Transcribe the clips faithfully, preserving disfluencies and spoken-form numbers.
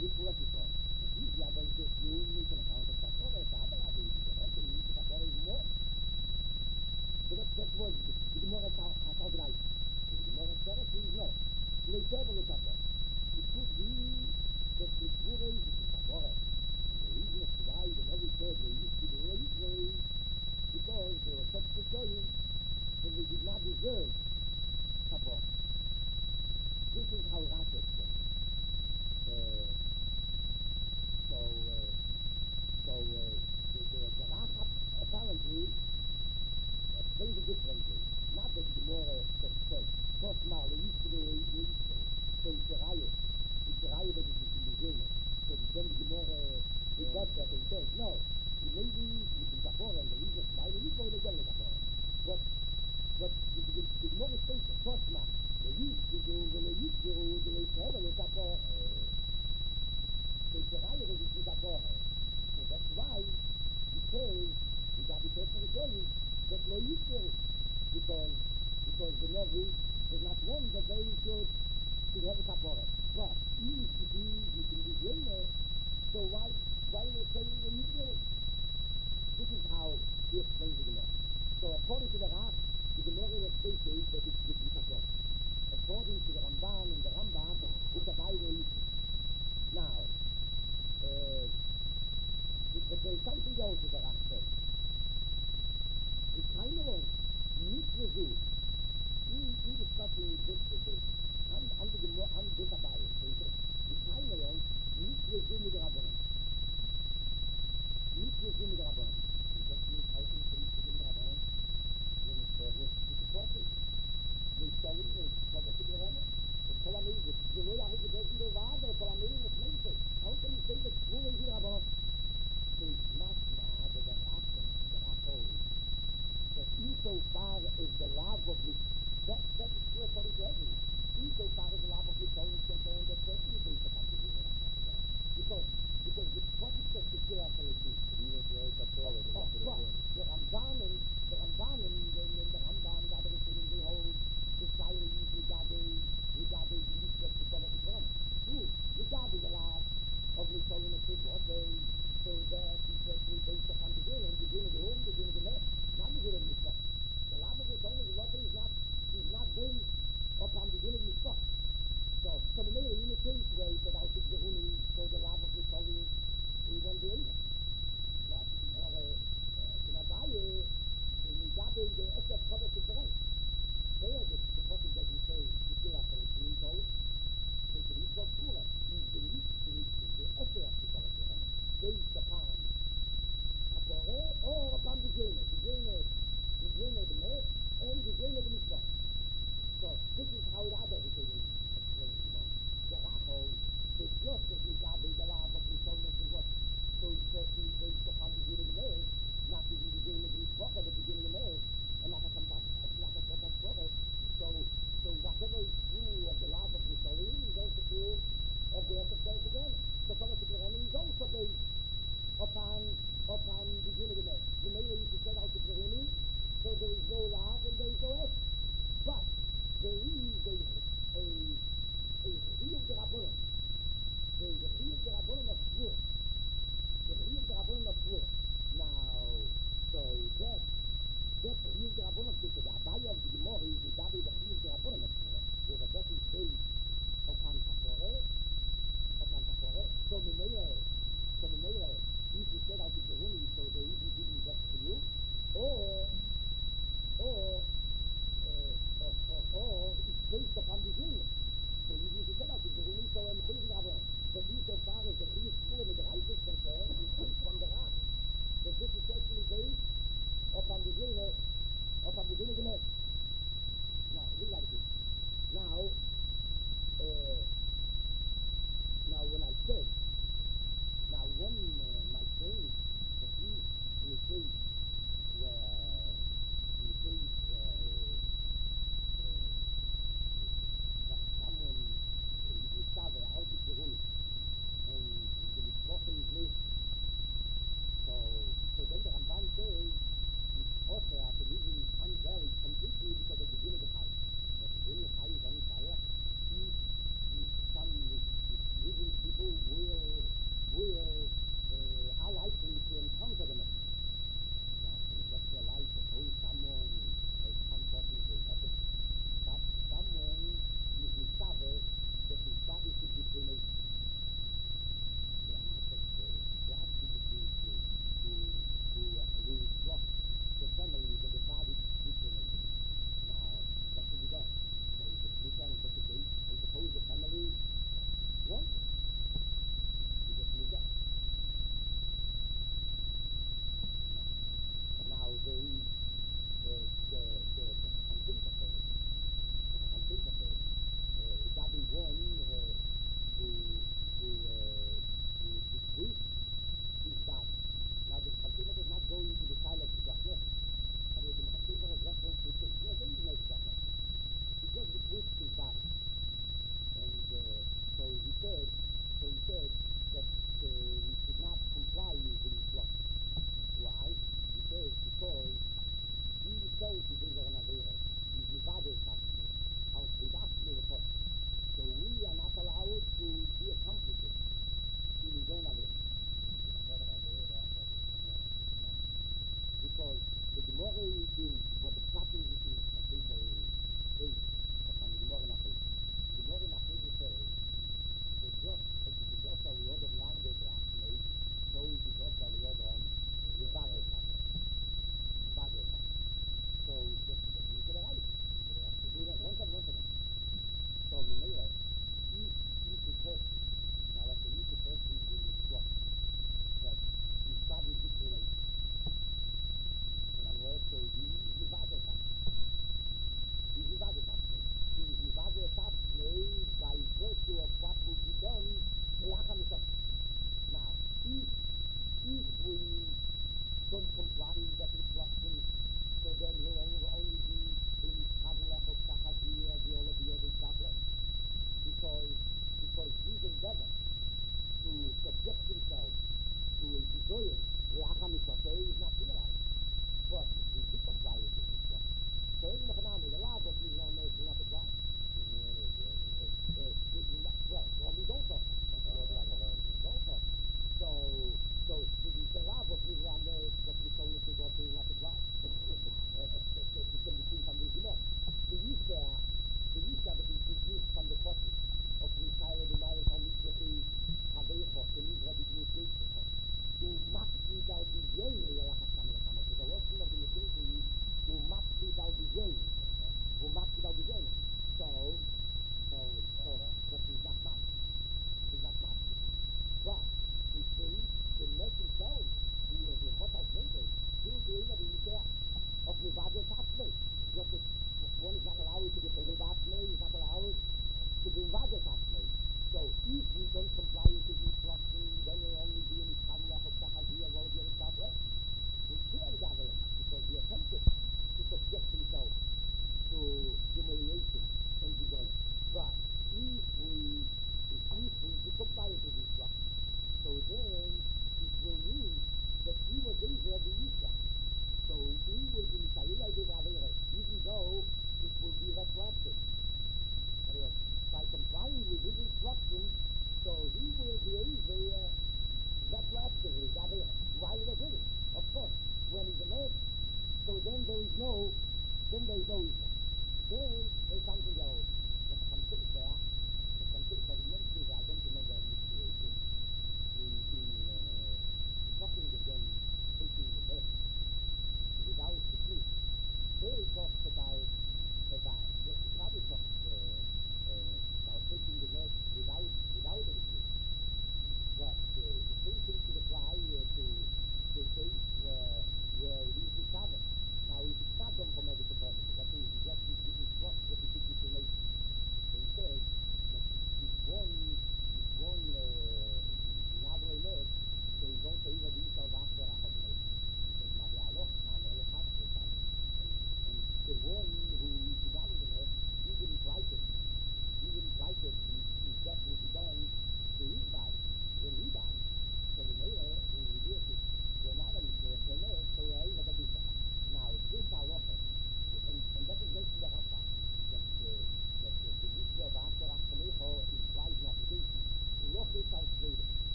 with Purat Yisrael. And these we are going to assume we can account of Sapor, and Sabah, I believe, the rest of the Sapor is more. So that, that was the Gemara Hasal Gleich. The Gemara Teres is no. They travel with Sapor. It could be that the Pura is the Sapor. And the reason as to why the Novi said they used to do it because they were such to show you that they did not deserve Sapor. This is how Rashi explains. Uh, so, uh,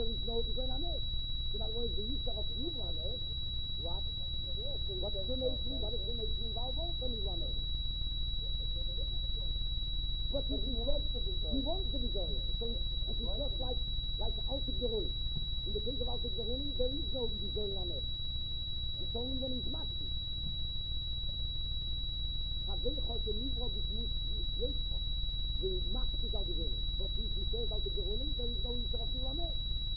there is no Israel on earth. In other words, the Easter of evil on earth, what? What explanation, what explanation involves all from evil on earth? But he, he wants to be He wants to be Zoya. So it is just like, like Altik Geruni. In the case of Altik Geruni, there is no Zoya on earth. It's only when he's Maxi. Havei Choshen Nivro B'Shmus Yeshcho. The Maxi is Altik Geruni. But if he says Altik Geruni, there is no Easter of evil on earth.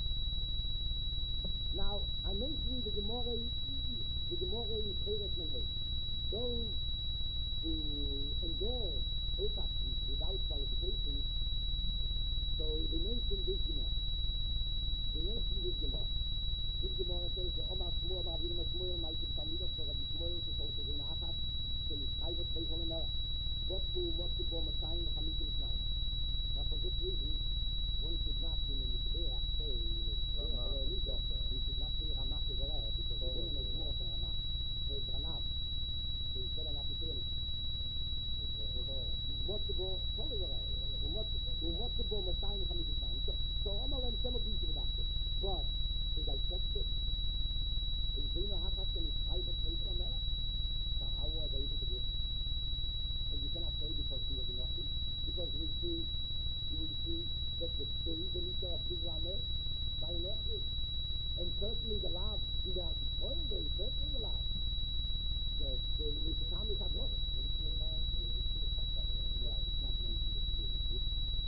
Now, I mentioned the Gemara, the Gemara in Cheres Menei. Those who endure Ekapti without qualifications, so they mentioned this Gemara. They mentioned this Gemara. This Gemara says, the Omar Shmuel, Rabbi Yirma Shmuel, Maitim Talmidos, for Rabbi Shmuel, to also in Achas, to describe what they call in there. What to, what to go Messiah, and Hamitim Snai. Now, for this reason, one should not, in the Mishnah, say, in the Mishnah, you should not say Ramach is there, because the woman is more than Ramach. So it's Ranav. So it's better not to say anything. What to go, totally right. What to go Messiah, and Hamitim Snai. So, so Omar and Shem will be to the doctor. But, is I checked it, is Zeno Hachas and his private place on there? So how was I able to do it? And you cannot say because he was enough. Because we see, you will see that the spirit that he saw of Israel by Enochi. And certainly the love, in the spoil day, certainly the love. The, the, the time is at what? Yeah, it's not mentioned this year.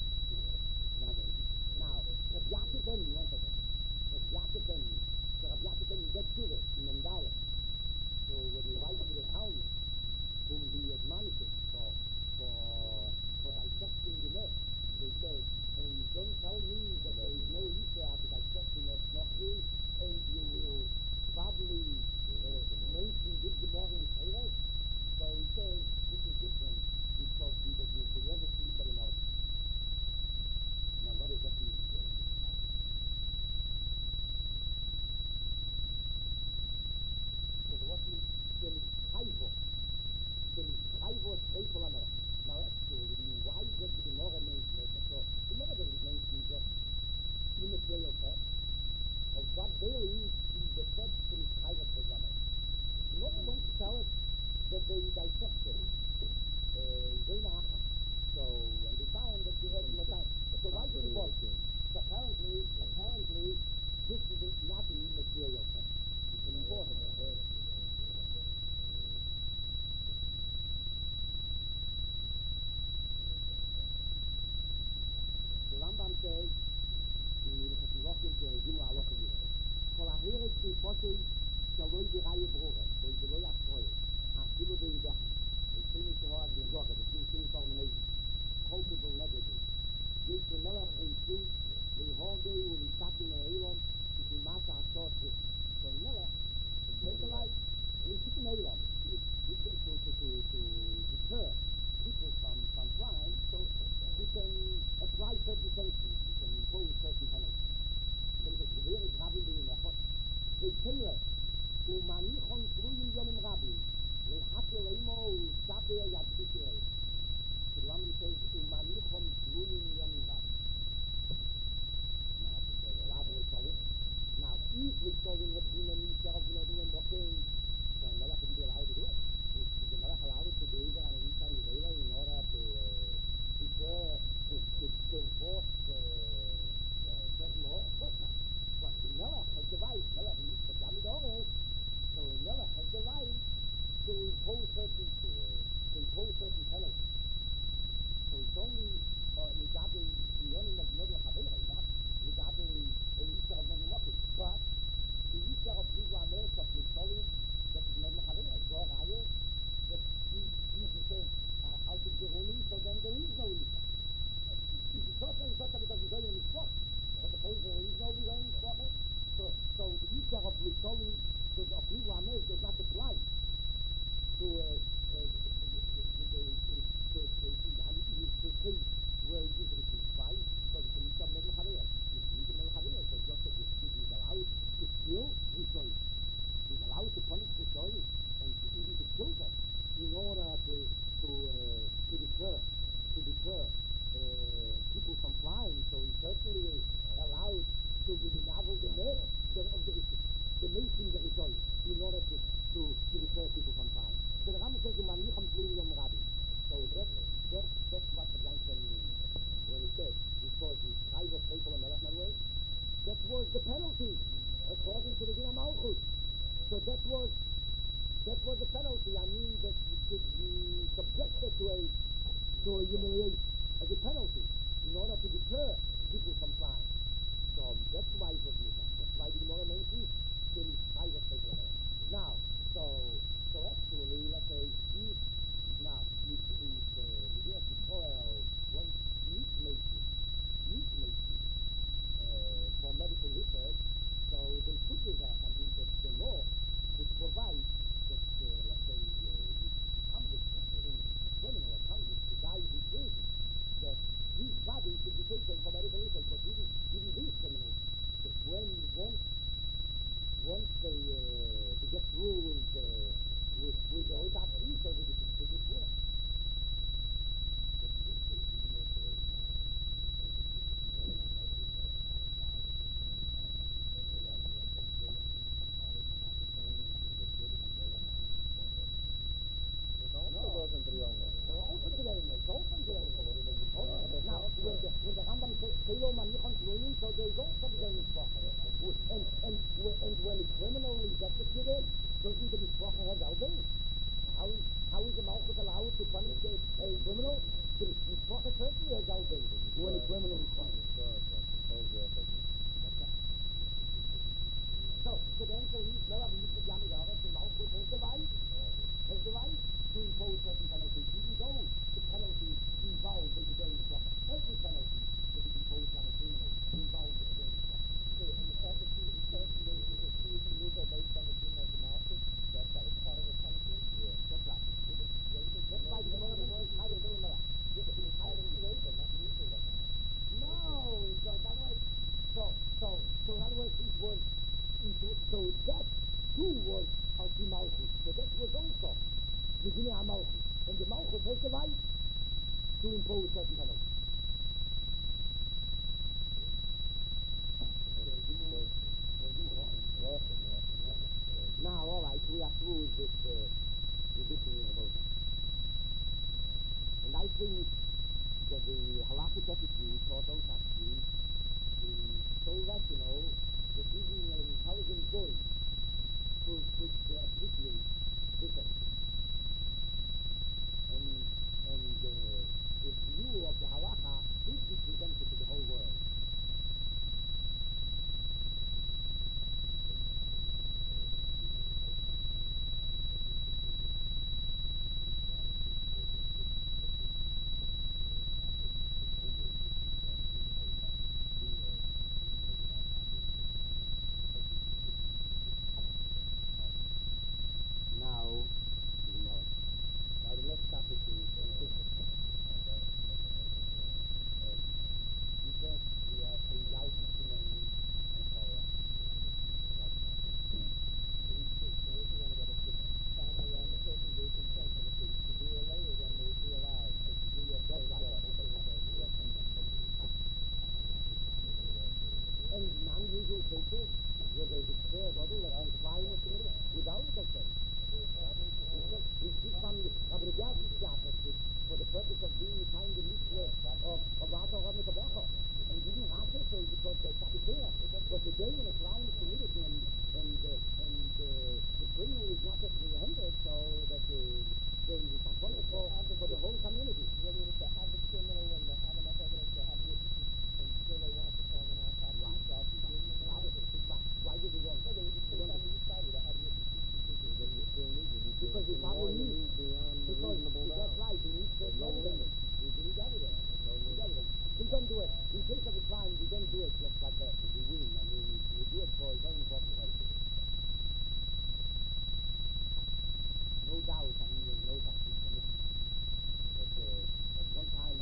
Now, if Yaakov Ben, you want to know. If Yaakov Ben, so if Yaakov Ben gets to it in Mendala, so when he writes to the Talmud, whom he admonishes for, for, for dissecting the net, they say, and don't tell me that there is no Easter after dissecting it, not his, and you will probably uh, mention this Gemara in Torah. So he says, this is different, because he was the forever sleeper in our. Now what does that mean? So what means, then it's Chayvo. Then it's Chayvo, it's Chayvo Lamer. Now actually, why does the Gemara mention it? So the Gemara doesn't mention just immaterial text. Of what daily is the text from Chayvo Lamer. The Gemara wants to tell us that they dissected Zayna Achas. So, and they found that they had more time. So why did it work? So apparently, apparently, this is not an immaterial text. It's an important text. The Rambam says, in the Rochim to Gimel HaLochim Yisrael, Kol HaHeretz Kriposei Shaloi B'Raya Brora, so it's the Loy HaStroyer, HaSilu B'Yidechem, the Shini Shehor B'Zoga, the Shini Formulation, culpable negligence. This the Melech in truth, the Hordei, when he's talking in Elon, is the Mata HaShor Shit. So Melech, take a life, he's taking Elon, he can to, to, to, to deter people from, from crime, so he can apply certain sanctions, he can impose certain penalties. Then he says, the very Rabbi in the Hot, they tell us, Umanichon Fluyim Yomim Rabbi, they have to Lemo, Sabe Yad Israel. The Rambam says, Umanichon Fluyim Yomim Rabbi. Now, to elaborate on it. Now, if we told him had been a Easter of the Northern walking, so Melech wouldn't be allowed to do it. The Melech allowed to do it on an Easter in order to deter, to enforce certain law? Of course not. But the Melech has the right, Melech is the Gamidore, so the Melech has the right to impose certain, to, uh, to impose certain penalties. So it's only uh, regarding the learning of Nodla Chavera, not regarding an Easter of Nodla Mokim. But the Easter of Israel America penalty according to the Din Malchus. So that was that was a penalty. I mean that you should be subjected to a to a humiliation as a penalty in order to deter people from flying. So that's why it was Misa. That's why the Gemara mentions in private people. Now, so so actually, let's say if now if if uh, the Din Israel wants meat making, meat making uh, for medical research, so they put it there. I mean that the law would provide that uh, let's say uh, the convict, a criminal, a convict, the guy who is that his body should be taken for medical research, but even even these criminals, that when once once they uh, they get through with uh, with with the autopsy, so they can take it for. Open to the owner. Open to the owner. Open to the owner. Now, when the when the Rambam says Kilo Manichon Tlunim, so there is also the Mishpacha. And and and when the criminal is executed, doesn't the Mishpacha have Elbin? How is how is the Malchus allowed to punish a, a criminal? The Mishpacha certainly has Elbin when a criminal is punished. So, so the answer is, no, I'm not going to have the Malchus has the right. Has the right to impose certain penalties, even though the penalty involves the very proper. Every penalty that is imposed on a criminal involves the very proper. So, and the fact that he was person that was accused of legal based on the Din of the Malchus, that that was part of the punishment? Yeah, that's right. That's why the Gemara mentions how to fill him up. He was hired in creation, not legal. No, so that way, so, so, so in other words, it was, so that too was of the Malchus. So that was also the Din Malchus. And the Malchus has the right to impose certain penalties. Now, all right, we are through with this, uh, with this uh, and I think that the halachic attitude toward those attitudes is so rational that even an intelligent boy could, could uh, appreciate this attitude. And, and uh, the view of the halacha should be presented to the whole world. No doubt, I mean, there's no doubt in commitment. But uh, at one time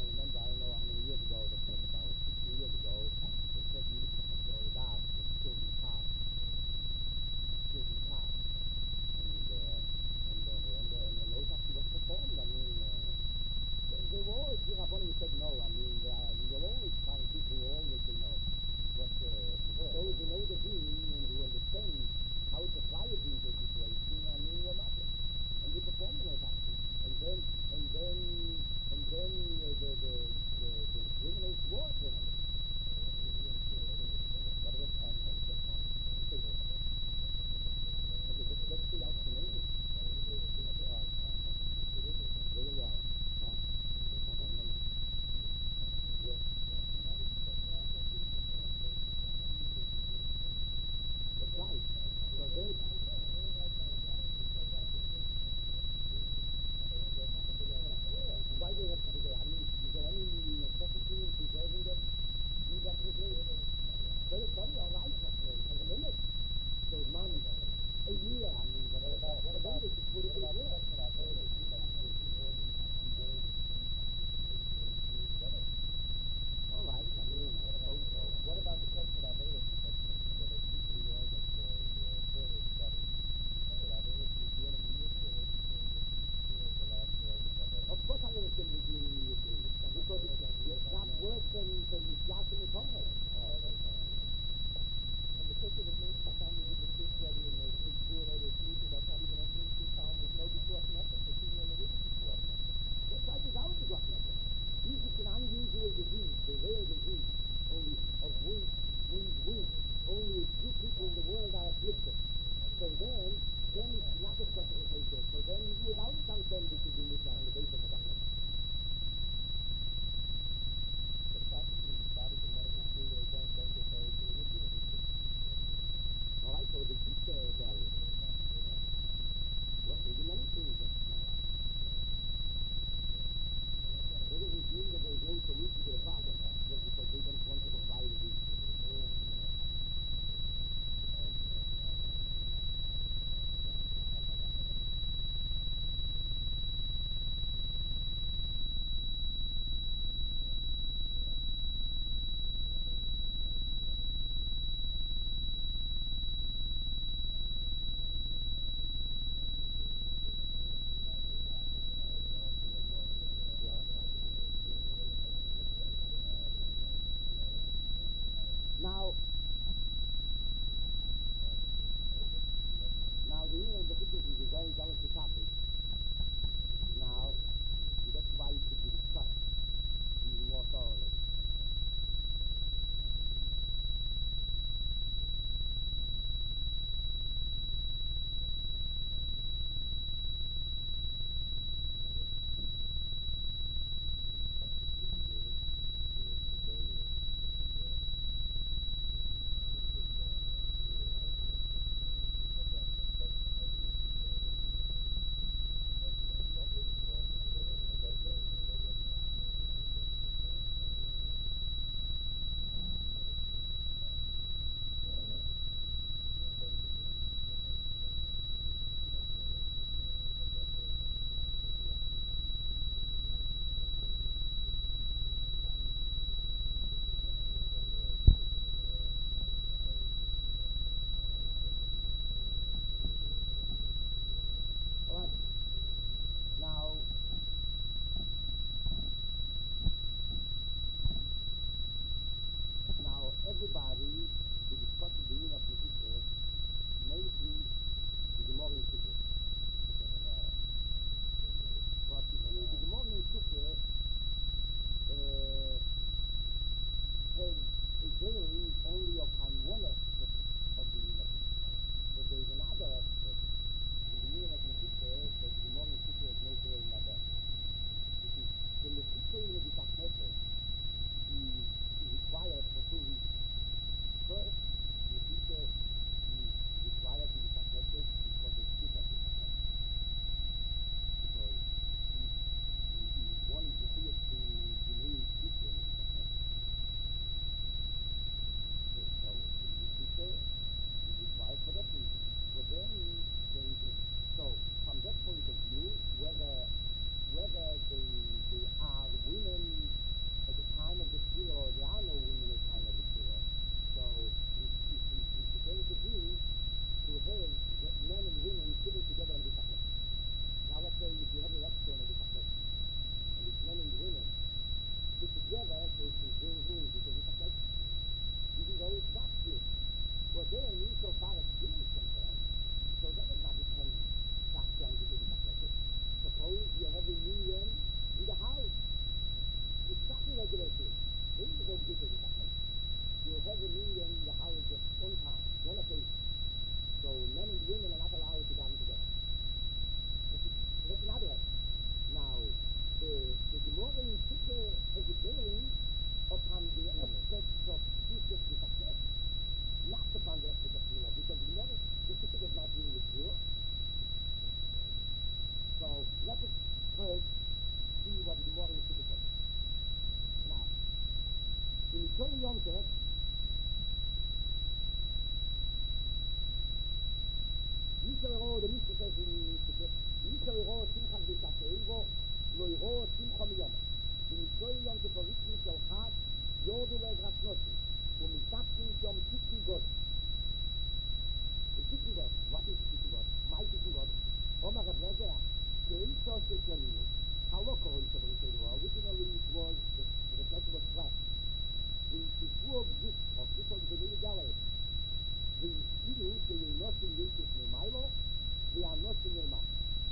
שיהיה נושאים ישת ממיילו, והנושאים מלמטה.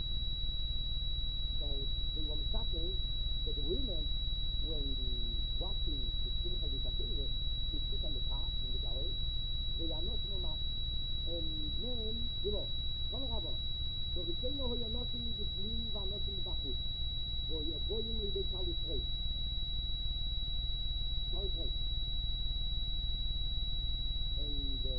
So they were saying that the women, when watching the Simcha V'Tachillah, to sit on the top in the gallery, they are not mamash. And men, you know, come on, so we say no, you're not in the Slim, you're not in the Bachut. So you're going with the Kali Trade. Kali Trade. And uh,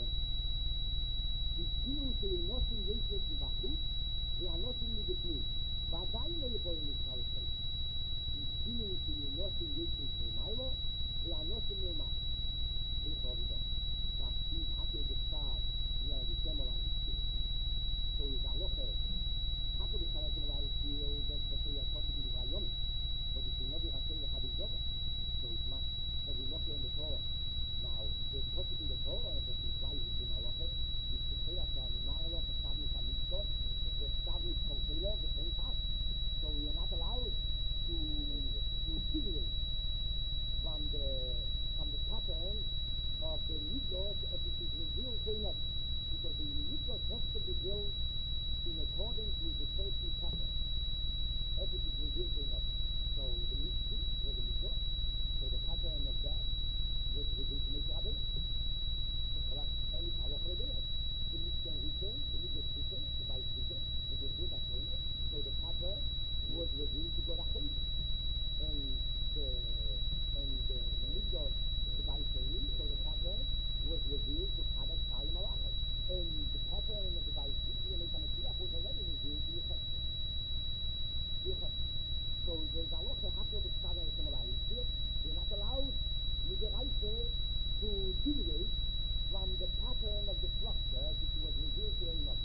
the Slim, so you're not in the Bachut, they are not in the Slim. ודאי לא יבואו משחל חיים. הסכימו שיונוסים ישת ממיילו, והנוסים מלמטה. צריך להורידו. להסכים חכה בכתב, נראה לשם על הרסקיל. So is הלוכה, חכה בכתב לשם על הרסקיל, זה שפוי הפוסק בדברי יומי. But if you know the Hashem, you have his job. So it's much, as we look in the Torah. Now, the posik in the Torah, that implies it in halacha, is to say that animalo, kasavnis hamitzvot, the stavnis kolkelo, the same path. So we are not allowed to to deviate from the from the pattern of the mitzvot as it is revealed to us, because the mitzvot has to be built in accordance with the thirty pattern as it is revealed to us. So the mitzvah was the mitzvot, so the pattern of that was revealed to Moshe Rabbeinu. So that's any power for the day. The mitzvah return, the mitzvah return, the Bible return, the mitzvah that's going on. So the pattern was revealed to God Achim. And the and the mitzvah the Bible saying, so the pattern was revealed to Chadad Chai Malachim. And the pattern of the Bible when they come to Mashiach was already revealed to Yecheskel. Yecheskel. So there's a lot of happy with Chadad and Malachim. We're not allowed with the Reise to deviate from the pattern of the structure which was revealed to Amos.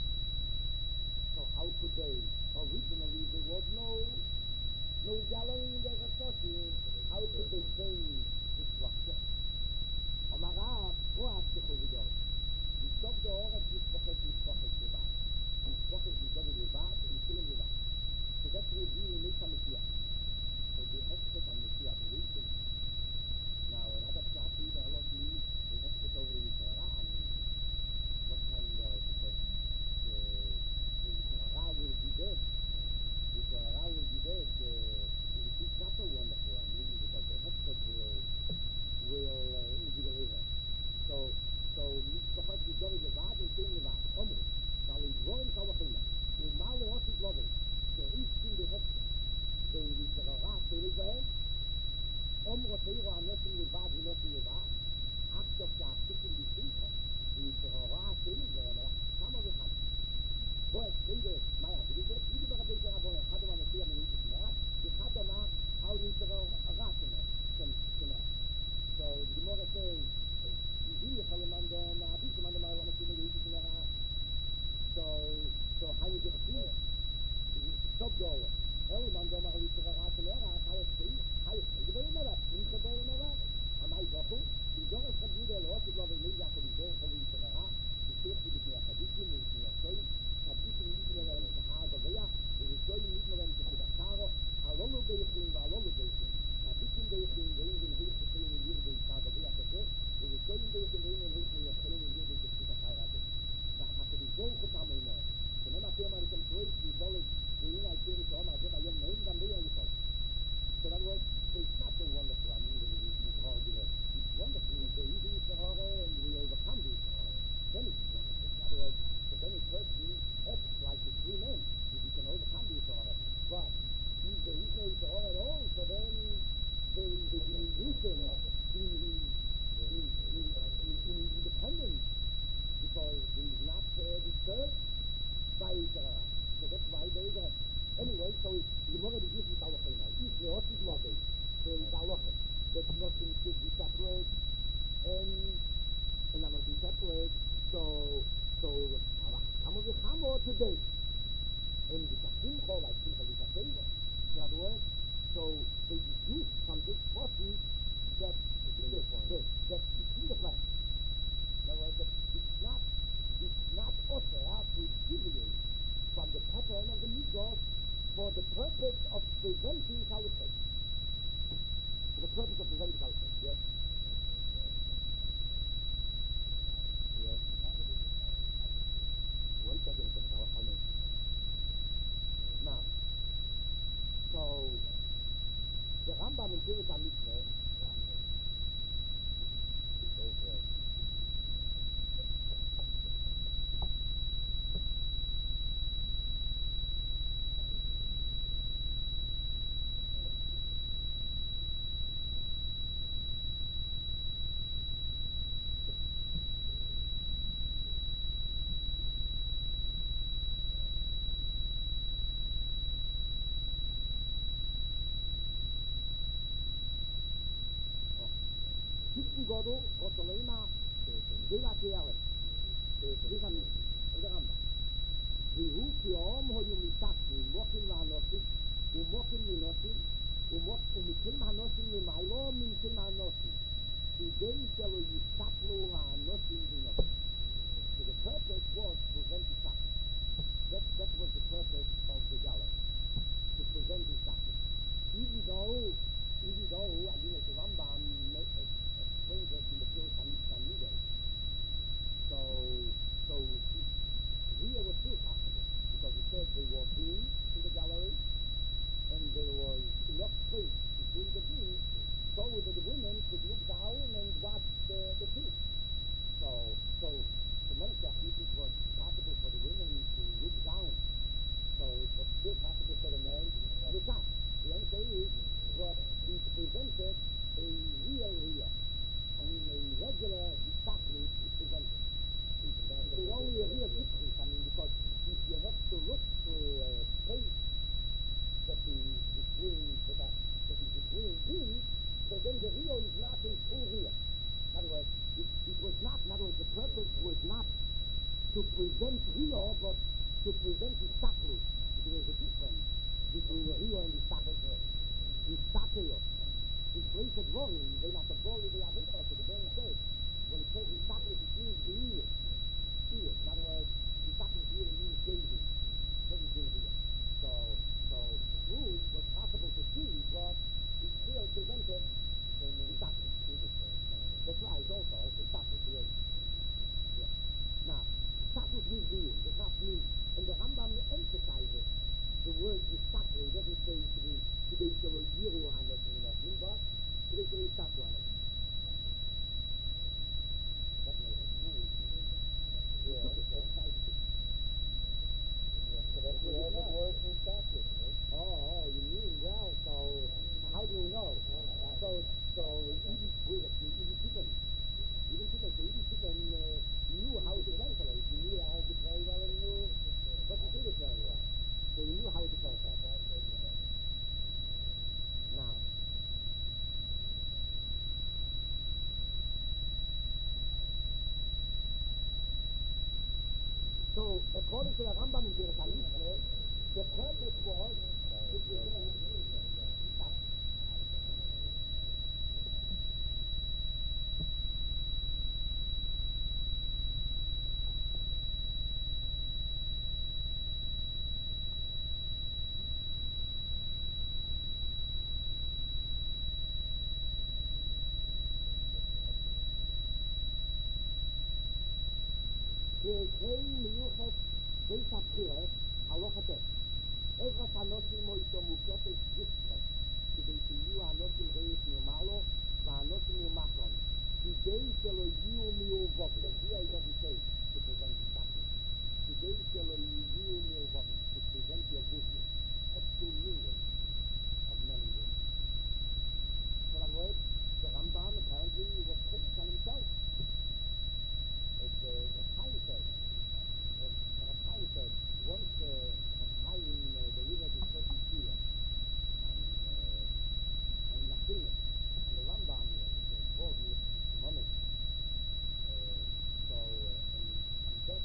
So how could they? Originally there was no no gallery in the Rasoshim. How could they change the structure? Amarav, Koach Techovidor. Yisov the Oret Yispoches Yispoches Levad. Yispoches Yispoches Levad and Kilim Levad. So that will be in Mesa Mashiach. So the expert on Mashiach releases. Now another class even a lot of news, the expert over in Yisrael, I mean, what kind of, because the, the Yisrael will be dead. Yisrael will be dead. The, it's not so wonderful, I mean, because the expert will, will uh, be delivered. So, so, Mitzvahot Yisrael is Levad and Kilim Levad. Omri. Now, in Dvorim Kalachina, Umal Lehosit Lovin, the East in the expert, the Yisrael, Teilig Vahem, Omro Teiro Anosim Levad Vinosim Levad, עכשיו שהעסקים בשמחה, ויתרורה השני, כמה וכמה. בוא אצלי, מה יעשו את זה? איזה ברבי של רבון, אחד אומר מציע מנהיג שמעת, אחד אומר על יתרורה שמעת. So, the more I say, you have a man on a bit of man on a machine, you can have. So, so how you get it? Stop door. Hell, man, don't have to go out there. How you see? How you see? You don't know that. You don't know that. Am I go? You don't have to do the lot. You don't need that. You don't have to go out. You see, you need to have a bit of money. You know, a bit of money to have a hard of there. You so you need more than to put a car. A lot of baking, a lot of baking. A bit of baking, going in here to clean the little bit of the there. So you so you need to go in and clean the clean the little bit to put a car out. That has to be go for some more. So now I feel like some choice. You call it. The United States is almost like a young man, and they are you call. So that was, so it's not so wonderful. I mean, it's all good. It's wonderful. It's the easy Sahara, and we overcome the Sahara. Then it's wonderful. Otherwise, so then it hurts you, act like the three men, if you can overcome the Sahara. But if there is no Sahara at all, so then they they can induce him in his in, in, in, in his independence, because he's not uh, disturbed by Sahara. So that's why they go. Anyway, so the more the gift is Allah now. If the hot is love, so it's Allah. That nothing should be separate, and and nothing separate. So so come over come over today. And the simcha like simcha is a favor. In other words, so they deduce from this person that that that that it's in the flesh. In other words, that it's not it's not also how to deviate from the pattern of the mitzvah for the purpose of preventing caliphate. For the purpose of preventing caliphate, yes? Yes. Shalema, Zila Tiele. This I mean, in the Rambam. והוא כיום היו מתקנים, מוקים והנוסים, ומוקים לנוסים, ומקרים הנוסים למיילו ממקרים הנוסים, כדי שלא יסתכלו הנוסים לנוסים. So the purpose was to prevent the suffering. That, that was the purpose of the gallows, to prevent the suffering. Even though, even though, I mean, the Rambam explains it in the Pil Tamido. So, so, here was still possible, because he said they walked in to the gallery, and there was enough space between the beams so that the women could look down and watch the, the piece. So, so the Moshe, if it was possible for the women to look down, so it was still possible for the men to look up. The answer is, but it prevented a real real. I mean, a regular discussion is prevented. It's only a real difference, I mean, because if you have to look to a space that is between, that, are, that is between beams, so then the real is not a full real. In other words, it, it was not, in other words, the purpose was not to prevent real, but to prevent the staklus. There is a difference between the real and the staklus. The staklus, the place of dwelling, they not the body, they are there, so the body says, when it says the staklus, it means the ear. Ear. In other words, the staklus really means gazing. Doesn't mean real. So, so, through was possible to see, but it still prevented the staklus. That's right, also, it's a staklus, yes. Yeah. Now, staklus means being, does not mean, and the Rambam emphasizes the word staklus. It doesn't say to be, to be, to be, yiru hanosim nosim, but to be, to be staklus hanosim. That made it. No, he took it, emphasized it. So that's where the word is staklus, right? Oh, oh, you mean, well, so, how do we know? So, so, even, even Tiffin, even Tiffin, so even Tiffin uh, knew how to translate. He knew how to very well and knew what to do it very well. So he knew how to translate. Now, so according to the Rambam in Pirkei Mishneh, the purpose was to prevent stuff. Kein Miuchet Beis HaBchiras Halacha Tet. Evras HaNosim Moito Mukefes Gifre, כדי שיהיו הנושים רייס מלמעלו והנושים מלמטון, כדי שלא יהיו מעורבבים. Here it doesn't say to prevent the status. כדי שלא יהיו מעורבבים, to prevent the obvious. That's two meanings of men and women. So in other words, the Rambam apparently was critical on himself. As uh, the Chaim said, as the Chaim said, once uh, the Chaim uh, delivered his certain tefillah, and uh, and Nachimah, and the Rambam was involved with Shimonis. Uh, so, uh, and, and then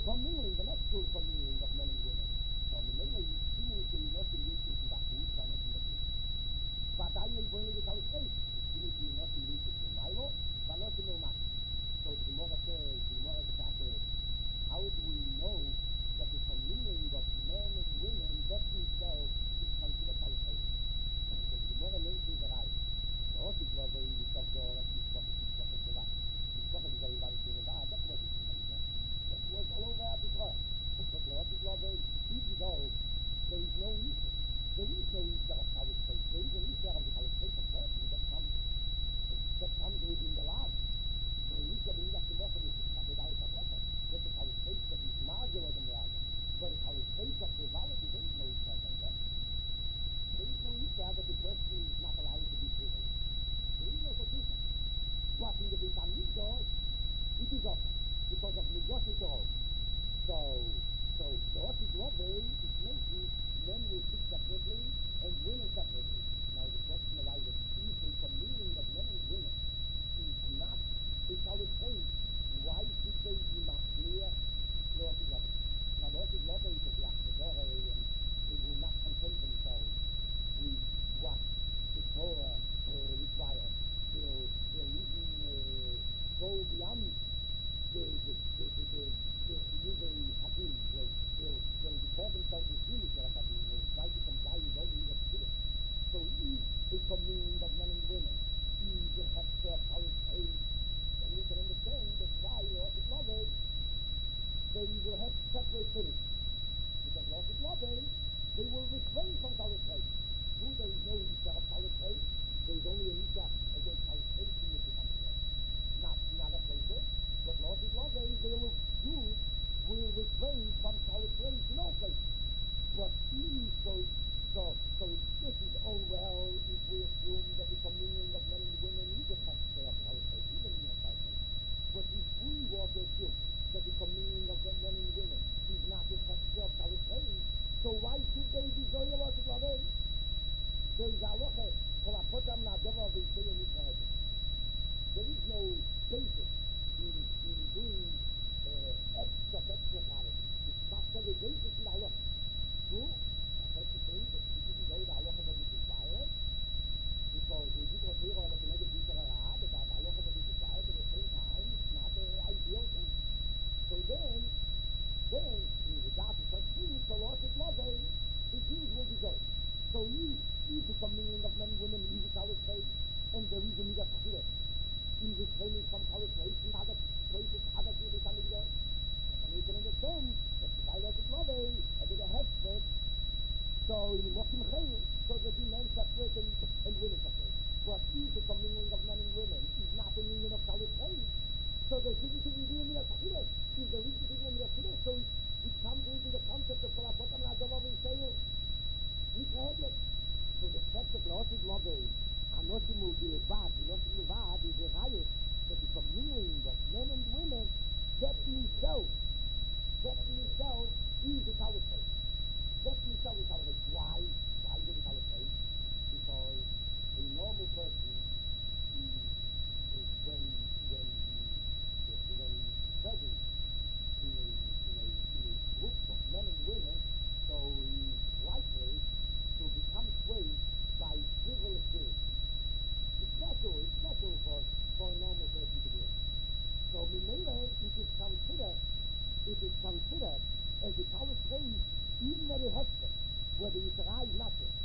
commingling, the next rule commingling of men and women. So, ממילא הסכימו תאונות של יצר שבחוץ ואנשים בחוץ. ועדיין יבואנו לקהל ספייס, הסכימו תאונות של יצר ממיילו, ואנשים מלמטה. So the Gemara says, the Gemara says, how do we know that the commingling of men and women, that themselves, is considered qualification? So the Gemara mentions the right. The Rosh Hashanah is the Shogdor, and the Shogdor is the Shogdor. The Shogdor is very bad, that was it. That was all over the Torah. But the Rosh Hashanah, even though there is no Easter, there is no Easter of qualification. There is an Easter of the qualification person that comes, that comes within the last. So you can believe that the Moshe is not without a brother. That the qualification of his margin or the margin. But the qualification of the valid, there is no Easter like that. There is no Easter that the person is not allowed to be privileged. There is no such Easter. But in the Beit HaMikdash, it is often. Because of Midrash Torah. So, so the Rosh Hashanah is making men will sit separately and women separately. Now the question arises, if the commingling of men and women is not a solid faith, why should they be not clear? The Rosh Hashanah. Now the Rosh Hashanah is of the Achadore, and they will not content themselves with what the Torah uh, requires. They'll, they'll even uh, go beyond the the the the the the Hadim. They'll they'll they'll report themselves in Jewish Hadim. They'll try to comply with all the legislation. So if a commune of men and women is a hefker of college age, then we can understand that why Rosh Hashanah they will have separate things. Because Rosh Hashanah they will refrain from college age. Who there is no Isha of college age, there is only an Isha against college age in the country. Not in other places. But Rosh Hashanah, they will Jews will refrain from college age in all places. But he, so, so, so this is, oh well, if we assume that the commingling of men and women is a factor of college age, even in a college age. But if we were to assume that the commingling of men and women is not a factor of college age, so why should they be very Rosh Hashanah? There is a halacha, kol hapotam na'adova v'yisei Yisrael. There is no basis in, in doing uh, extra, extra quality. It's not the basis in the halacha. True, I have to say that it isn't though the halacha that is required, because we do not hear on the Keneged Yisrael, that the halacha that is required, but at the same time, it's not the ideal thing. So then, then, in regard to such things, the Rosh Hashanah, the Jews will be going. So if, if the commingling of men and women is a college age, and there is a midah tachillah, in this training from college age, in other places, other people can be there, and we can understand that the Rosh Hashanah, and the hefker, so in Mokim Chayil, so there be men separate and, and women separate. But if the commingling of men and women is not a union of college age, so there shouldn't even be a midah tachillah. If there isn't even a midah tachillah, so it, it comes into the concept of Kol HaPotam Na'adova V'yisei Yisrael. So the fact that Rosh Hashanah, Anoshim will be a bad, Anoshim will be a bad, is a riot that the commingling of men and women, that in itself, that in itself is a college age. That in itself is a college age. Why? Why is it a college age? Because a normal person is, is when, when he, when he's present in a, in a, in a group of men and women, so he's likely to become swayed by frivolous feelings. It's natural, it's natural for, for a normal person to do it. So Mimele, it is considered, it is considered as a college age, even at a hefker, where the Yisrael is not there.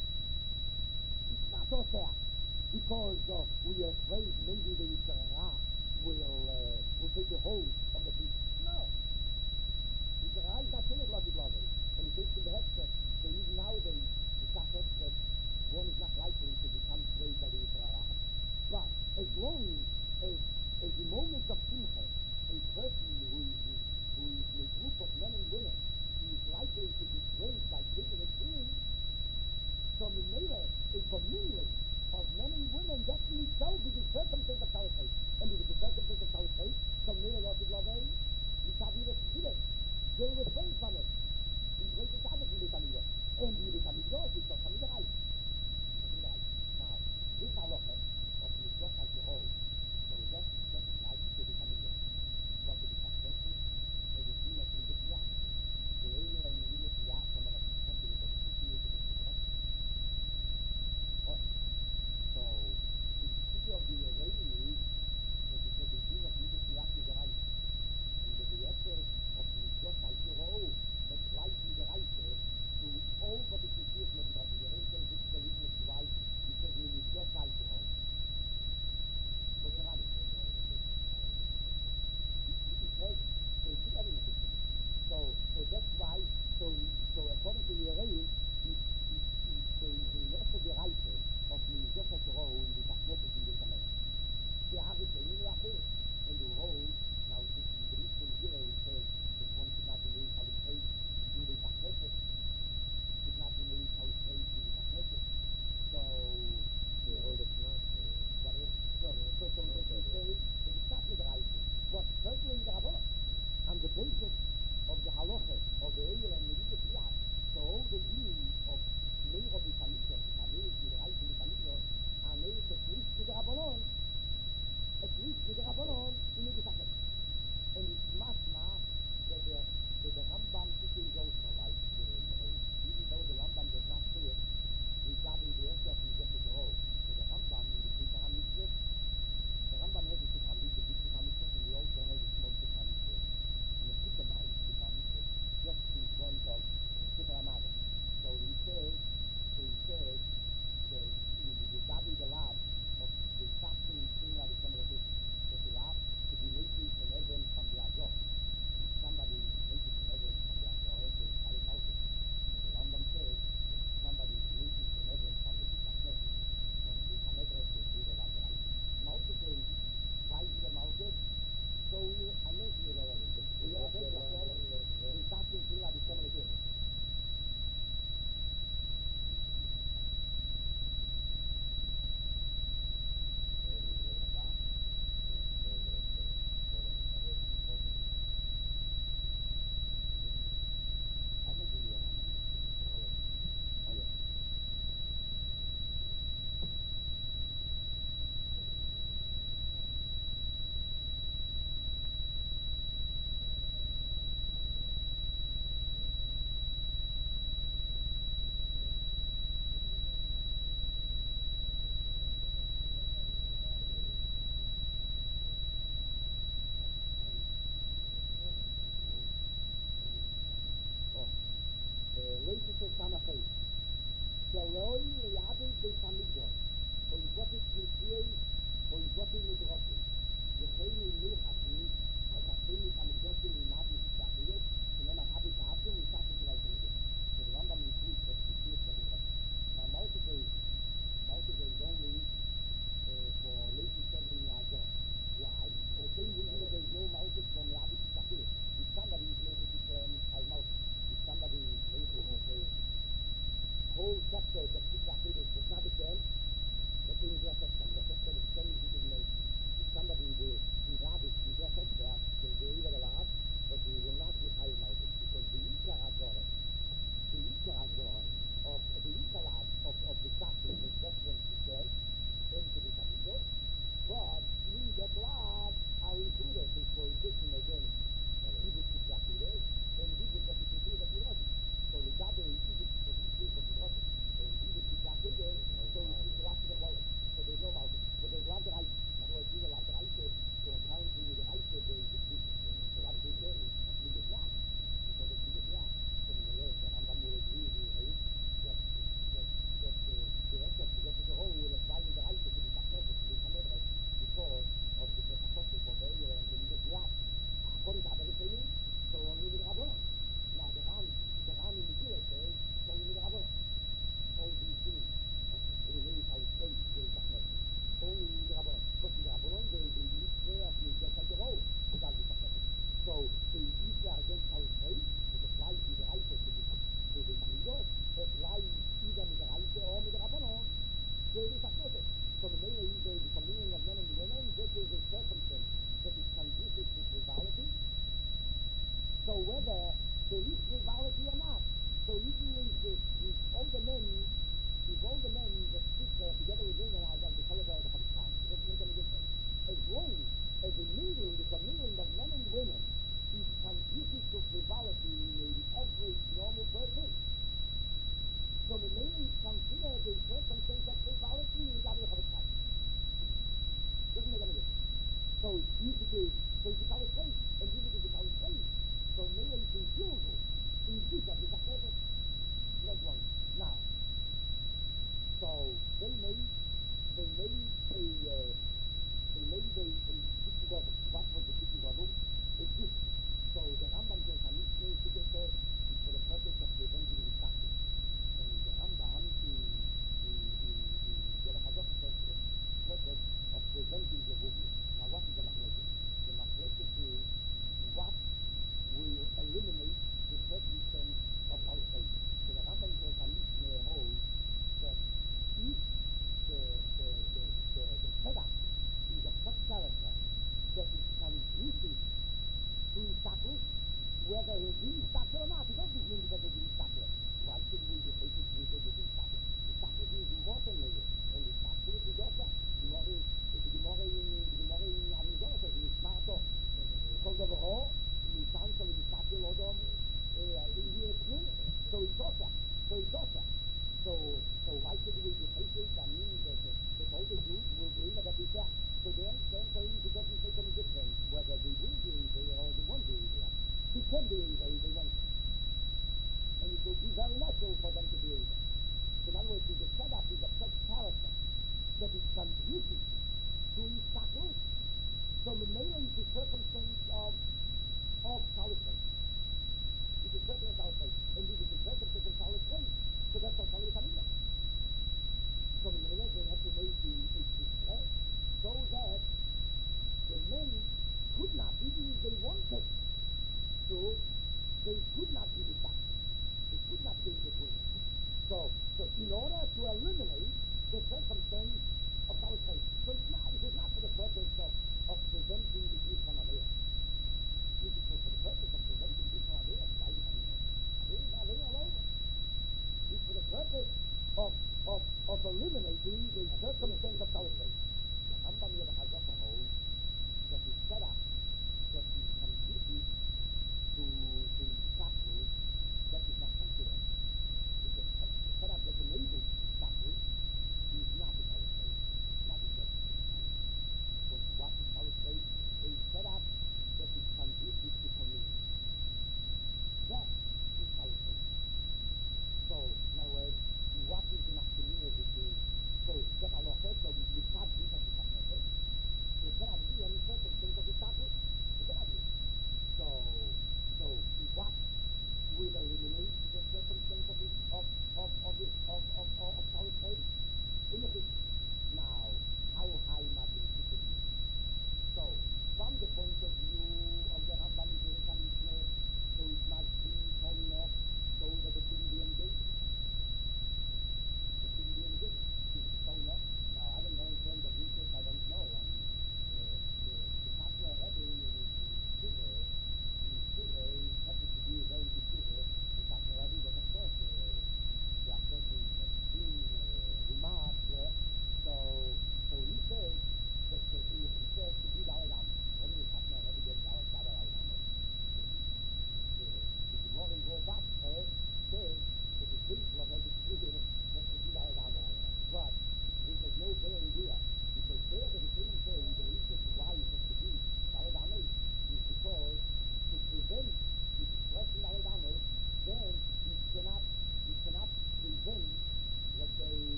It's not so fair, because uh, we are afraid maybe the Yisrael will, uh, will take a hold of the people. No. Yisrael is not in a lot of love, and it takes in the hefker, so even nowadays, it's not that one is not likely to become swayed by the Yisrael. But as long as, as the moment of Simcha, a person who is, who is in a group of men and women, he is likely to be swayed by frivolous feelings, so Mimele, a commingling of men and women, that in itself is a circumstance of Talmud. And if it's a circumstance of Talmud, so Mimele Rosh Hashanah, you can't be the Chilek. They'll refrain from it. In places other than the Talmud. And in the Talmud, it's not Talmud Reich. Now, this halacha,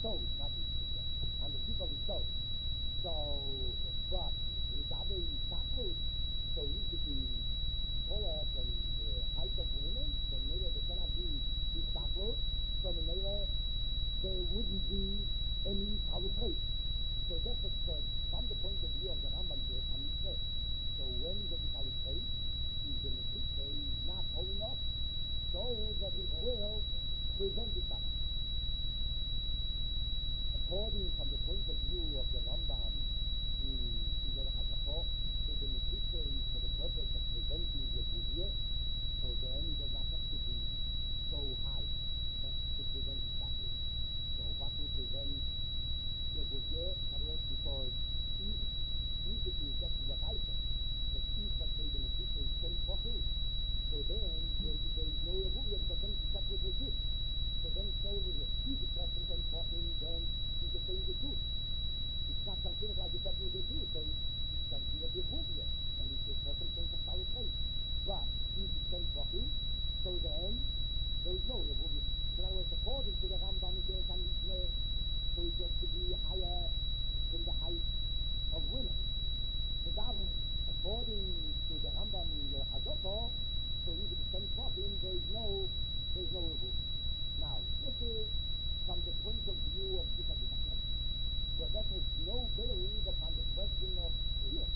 toes, not the on the tip of his toes. So, but regarding tackles, so he could be taller than the height of women, so maybe they cannot be these tackles, so maybe there wouldn't be any solid trace. So that's a, so from the point of view of the Rambam here, from his faith. So when he gets solid trace, he's in the picture, he's not holding enough, so that it will prevent the tackle. According from the point of view of the Rambam, in the Haggadah, that the Mechitza is for the purpose of preventing the Buzir, so then it does not have to be so high to prevent the tackle. So what will prevent the Buzir? Because if, if it is just what I said, that if, let's say, the Mechitza is ten foot, so then there, there is no Buzir, because then it's separate with this. So then it's no Buzir. If it's less than ten foot, then it's the same as the truth. It's not considered like a technical issue, so it's considered a Buzir, and it's a circumstance of solid place. But if it's ten foot, so then there is no Buzir. In other words, according to the Rambam, there can be so it has to be higher than the height of women. So that, according to the Rambam in the Haggadah, so if it's ten foot, there is no, there is no Buzir. Now, this is from the point of view of Sikha. But that has no bearing upon the question of here.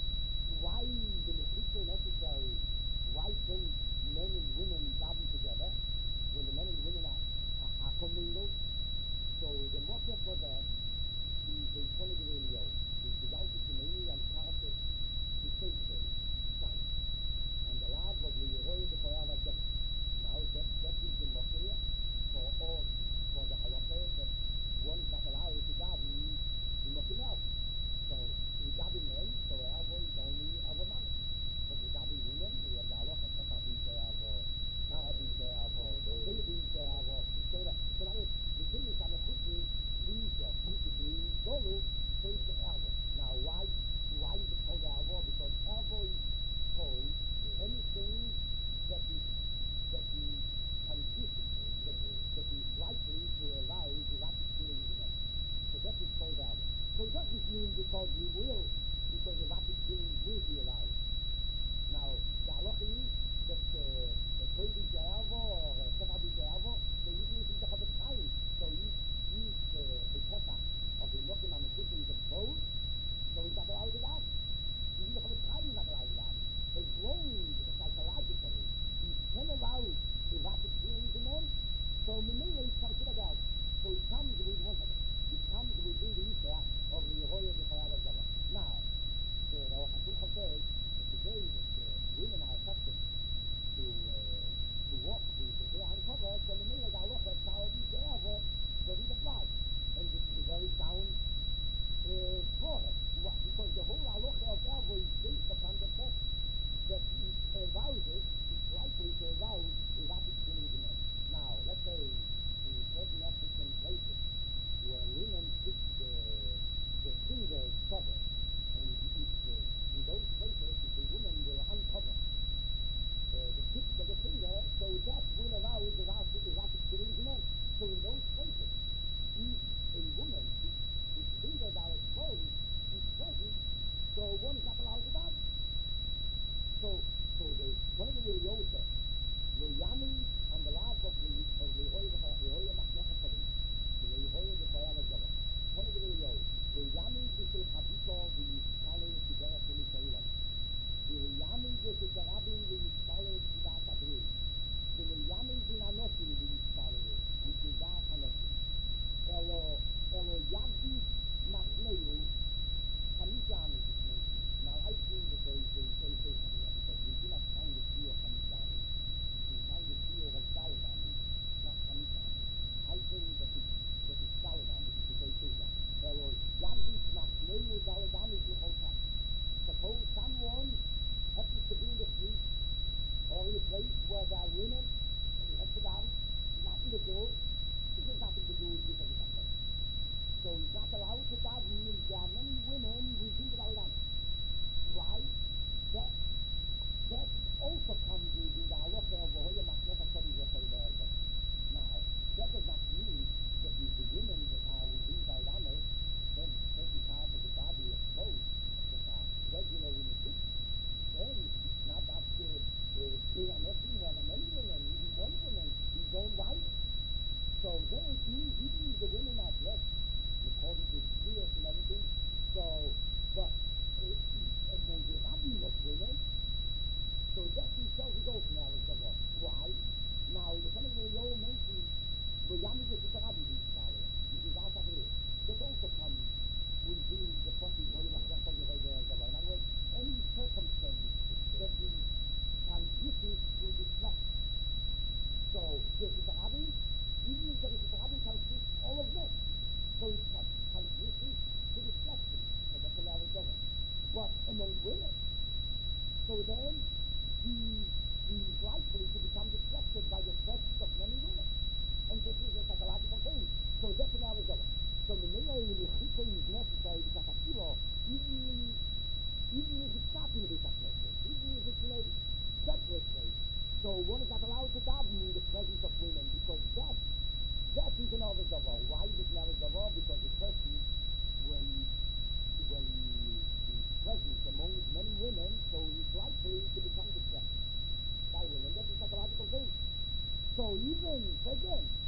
Why the Mechitza necessary? Why can men and women daven together when the men and women are, are, are commingled? So the motive for that is the Tonegrenio, is the Yalti and Karate, the Satan, Science, and the love of the Yehoyah the Koyava Jebel. Now that, that is the motive for all, for the halacha that one is not allowed to daven in Mokinel. So regarding men, so Elvo is only Elvo man. But regarding women, we have the halacha that are being Elvo, not being Elvo, they being Elvo. So that, so that is, the thing is on the cookie, these are basically Dolu, face to Elvo. Now why, why is it called Elvo? Because Elvo is called anything that is, that is consistent, that, that is likely to arouse erotic feelings in us. So that is called Elvo. So it doesn't mean because we will, because erotic feelings will be aroused. Now, the halacha is that a Kodesh Elvo or a Sefer Elvo, so even if he's a Chavetz Chaim, so if he's a Pesach of the Mokim and the Chutz is exposed, so he's not allowed to that. Even the Chavetz Chaim is not allowed to that. As long as psychologically he can arouse erotic feelings in them, so Memele is considered out. So it comes with one of it. It comes within the Isha of the Yehoyah the Koyava Jebel. Now, even, even the women are dressed according to dress and everything. So, but uh, among the Rabbi of women, so that himself is also now is the law. Why? Now, the coming of the old mentions, the Yami is the Rabbi is power. This is our capital. That also comes within the body of the law. In other words, any circumstance that is transmitted through this flesh. So, there's the Rabbi, even if there is the Rabbi, consists all of them. So it's transmitted to the flesh. So that's a lot of double. But among women, so then he, he is likely to become distracted by the threats of many women. And this is a psychological thing. So that's an Arizona. So the melee when the chitin is necessary because a kilo, even, even if it's not in the Bisakneses, even if it's in a separate place. So one is not allowed to daven in the presence of women because that, that is an Arizona. Why is it an Arizona? Because the person, when, when presence among many women, so he's likely to become distracted by women. That's a psychological thing. So even, again,